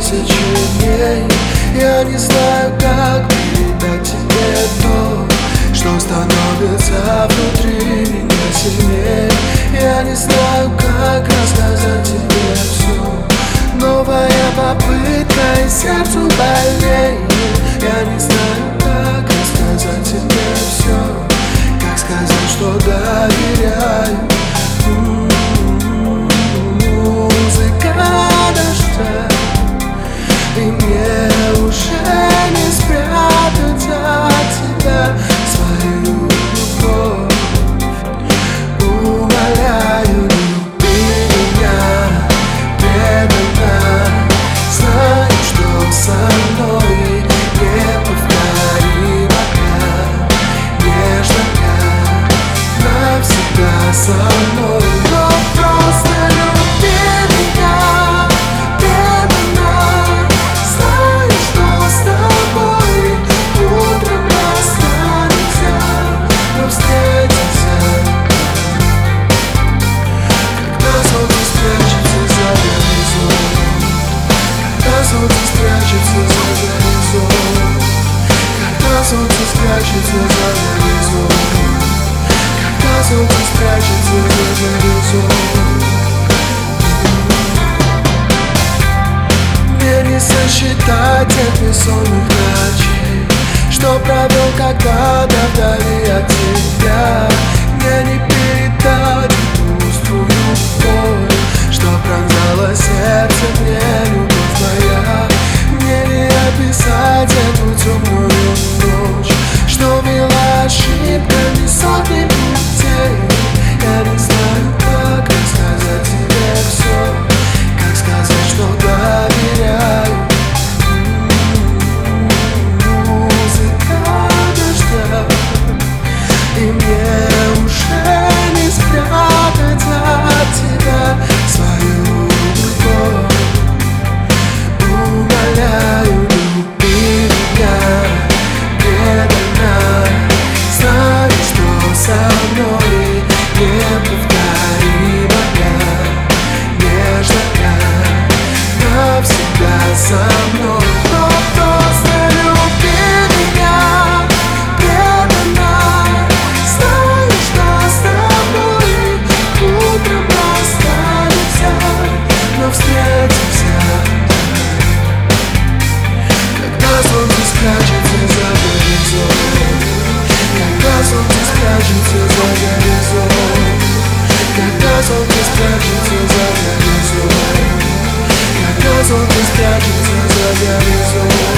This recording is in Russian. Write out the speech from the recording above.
тысячи дней. Я не знаю, как передать тебе то, что становится внутри меня сильнее. Я не знаю, как рассказать тебе все. Новая попытка и сердцу больнее. Я не знаю, как рассказать тебе все, как сказать, что доверяю. Музыка дождя, и мне уже не спрятать от тебя свою любовь. Умоляю, люби меня преданно. Знаю, что со мной неповторимо, нежно, навсегда со мной. Но просто люби меня преданно. Знаю, что с тобой утром расстанемся, но встретимся, когда солнце спрячется за горизонт. Когда солнце спрячется за горизонт. Когда солнце спрячется за горизонт. Когда солнце спрячется за горизонт. Мне не сосчитать тех бессонных ночей, что провел когда-то вдали от тебя. Мне не передать пустую боль, что пронзало сердце мне, любовь моя. Мне не описать эту темную ночь, что вела ошибками сотни путей. Я не знаю, как рассказать тебе все, как сказать, что доверяю. Музыка дождя, и мне уже не спрятать от тебя свою любовь. Умоляю, люби меня преданно. Знаю, что со мной неповторимо, нежно, навсегда со мной. Но просто люби меня преданно. Знаю, что с тобой утром расстанемся, но встретимся, когда солнце спрячется за горизонт. Когда солнце спрячется за горизонт. Когда солнце спрячется за горизонт. Когда солнце спрячется за горизонт.